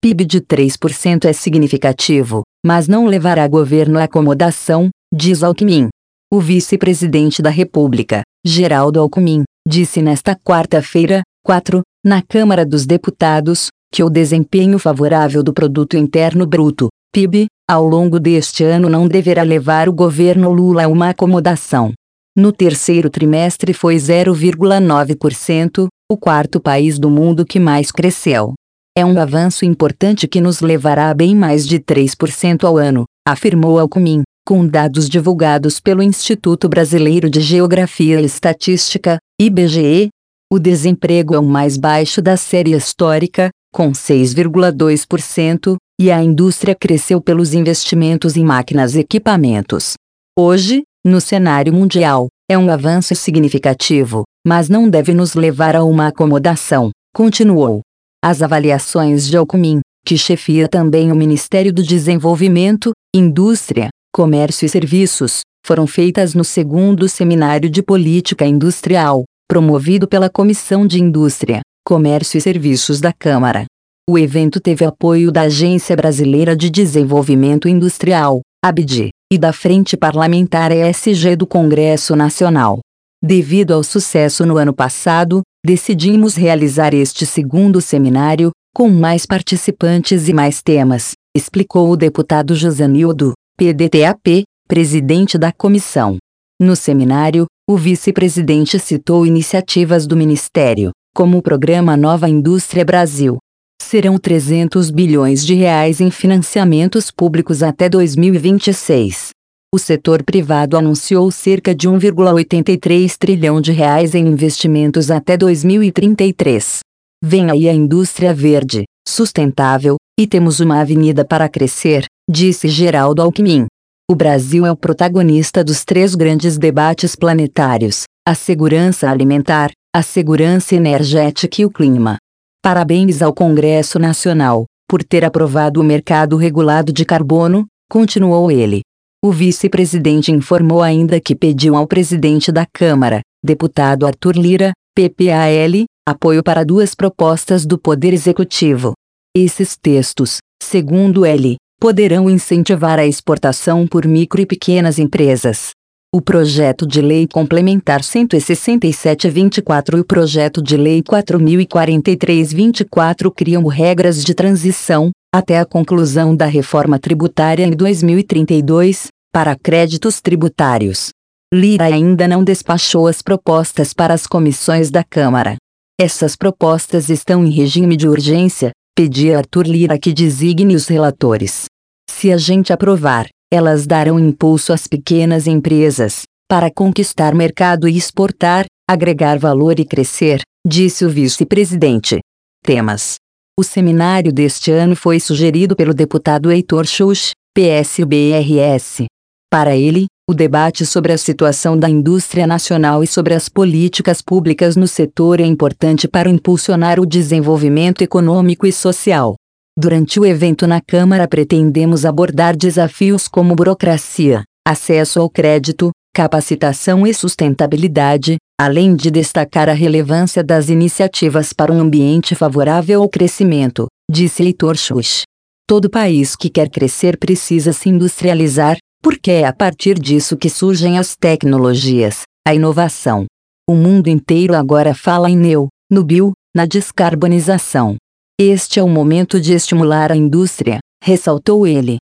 PIB de 3% é significativo, mas não levará governo à acomodação, diz Alckmin. O vice-presidente da República, Geraldo Alckmin, disse nesta quarta-feira, 4, na Câmara dos Deputados, que o desempenho favorável do Produto Interno Bruto, PIB, ao longo deste ano não deverá levar o governo Lula a uma acomodação. No terceiro trimestre foi 0,9%, o quarto país do mundo que mais cresceu. É um avanço importante que nos levará a bem mais de 3% ao ano, afirmou Alckmin, com dados divulgados pelo Instituto Brasileiro de Geografia e Estatística, IBGE. O desemprego é o mais baixo da série histórica, com 6,2%, e a indústria cresceu pelos investimentos em máquinas e equipamentos. Hoje, no cenário mundial, é um avanço significativo, mas não deve nos levar a uma acomodação, continuou. As avaliações de Alckmin, que chefia também o Ministério do Desenvolvimento, Indústria, Comércio e Serviços, foram feitas no segundo Seminário de Política Industrial, promovido pela Comissão de Indústria, Comércio e Serviços da Câmara. O evento teve apoio da Agência Brasileira de Desenvolvimento Industrial, ABD, e da Frente Parlamentar ESG do Congresso Nacional. Devido ao sucesso no ano passado, decidimos realizar este segundo seminário, com mais participantes e mais temas, explicou o deputado Josanildo, PDTAP, presidente da comissão. No seminário, o vice-presidente citou iniciativas do Ministério, como o programa Nova Indústria Brasil. Serão 300 bilhões de reais em financiamentos públicos até 2026. O setor privado anunciou cerca de 1,83 trilhão de reais em investimentos até 2033. Vem aí a indústria verde, sustentável, e temos uma avenida para crescer, disse Geraldo Alckmin. O Brasil é o protagonista dos 3 grandes debates planetários: a segurança alimentar, a segurança energética e o clima. Parabéns ao Congresso Nacional, por ter aprovado o mercado regulado de carbono, continuou ele. O vice-presidente informou ainda que pediu ao presidente da Câmara, deputado Arthur Lira, PPAL, apoio para 2 propostas do Poder Executivo. Esses textos, segundo ele, poderão incentivar a exportação por micro e pequenas empresas. O projeto de lei complementar 167/24 e o projeto de lei 4043/24 criam regras de transição, até a conclusão da reforma tributária em 2032, para créditos tributários. Lira ainda não despachou as propostas para as comissões da Câmara. Essas propostas estão em regime de urgência, pedia Arthur Lira que designe os relatores. Se a gente aprovar, elas darão impulso às pequenas empresas, para conquistar mercado e exportar, agregar valor e crescer, disse o vice-presidente. Temas. O seminário deste ano foi sugerido pelo deputado Heitor Schuch, PSB-RS. Para ele, o debate sobre a situação da indústria nacional e sobre as políticas públicas no setor é importante para impulsionar o desenvolvimento econômico e social. Durante o evento na Câmara pretendemos abordar desafios como burocracia, acesso ao crédito, capacitação e sustentabilidade, além de destacar a relevância das iniciativas para um ambiente favorável ao crescimento, disse Heitor Schuch. Todo país que quer crescer precisa se industrializar, porque é a partir disso que surgem as tecnologias, a inovação. O mundo inteiro agora fala no bio, na descarbonização. Este é o momento de estimular a indústria, ressaltou ele.